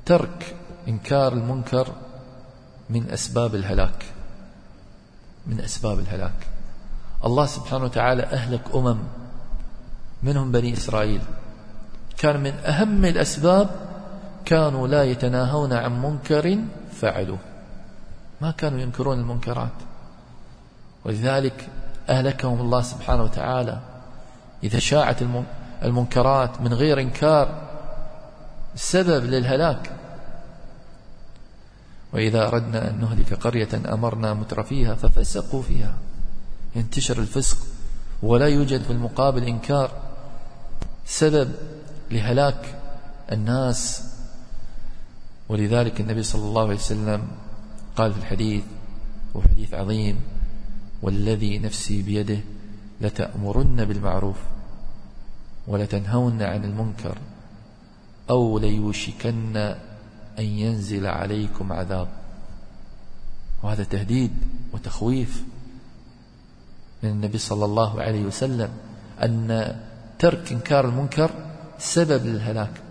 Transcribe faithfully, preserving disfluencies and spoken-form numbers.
ترك إنكار المنكر من أسباب الهلاك، من أسباب الهلاك. الله سبحانه وتعالى أهلك أمم منهم بني إسرائيل، كان من أهم الأسباب كانوا لا يتناهون عن منكر فعلوه، ما كانوا ينكرون المنكرات، ولذلك أهلكهم الله سبحانه وتعالى. إذا شاعت المنكرات من غير إنكار سبب للهلاك. وإذا أردنا أن نهلك قرية أمرنا مترفيها ففسقوا فيها، ينتشر الفسق ولا يوجد في المقابل إنكار، سبب لهلاك الناس. ولذلك النبي صلى الله عليه وسلم قال في الحديث، وحديث عظيم: والذي نفسي بيده لتأمرن بالمعروف ولتنهون عن المنكر أو ليوشكن أن ينزل عليكم عذاب. وهذا تهديد وتخويف من النبي صلى الله عليه وسلم، أن ترك إنكار المنكر سبب للهلاك.